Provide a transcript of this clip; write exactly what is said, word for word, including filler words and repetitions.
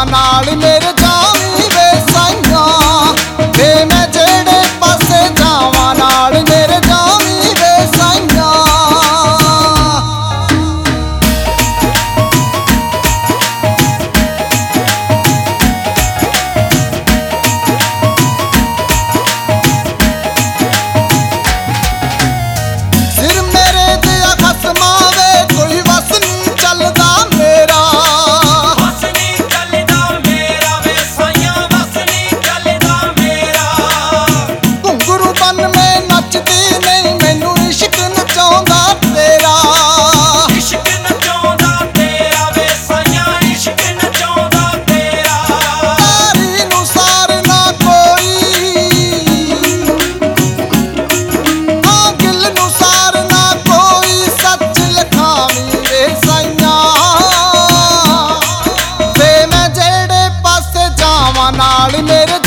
ਜਾਵਾਂ ਨਾਲ ਮੇਰੇ ਜਾਵੀਂ ਵੇ ਸਾਈਆਂ ਵੇ ਮੈਂ ਜਿਹੜੇ ਪਾਸੇ ਜਾਵਾਂ ਨਾਲ ਮੇਰੇ ਜਾਵੀਂ ਵੇ ਸਾਈਆਂ। ਸਿਰ ਮੇਰੇ ਤੇ ਖਸਮਾਂ ਵੇ ਕੋਈ ਵਸ ਨਹੀਂ ਚੱਲਦਾ ਮੇਰਾ ਵਸ ਨਹੀਂ ਚੱਲਦਾ ਮੇਰਾ ਵੇ ਸਾਈਆਂ ਵਸ ਨਹੀਂ ਚੱਲਦਾ ਮੇਰਾ। ਘੁੰਗਰੂ ਬਨ ਮੈਂ ਨੱਚਦੀ ਨਹੀਂ ਮੈਨੂੰ ਇਸ਼ਕ ਨਚਾਉਂਦਾ ਤੇਰਾ ਇਸ਼ਕ ਨਚਾਉਂਦਾ ਤੇਰਾ ਵੇ ਸਾਈਆਂ ਇਸ਼ਕ ਨਚਾਉਂਦਾ ਤੇਰਾ। ਤਾਰੀ ਨੂੰ ਸਾਰ ਨਾ ਕੋਈ ਹਾਂ ਗਿਲ ਨੂੰ ਸਾਰ ਨਾ ਕੋਈ ਸੱਚ ਲਿਖਾਵੀਂ ਵੇ ਸਾਈਆਂ ਵੇ ਮੈਂ ਜਿਹੜੇ ਪਾਸੇ ਜਾਵਾਂ ਨਾਲ ਮੇਰੇ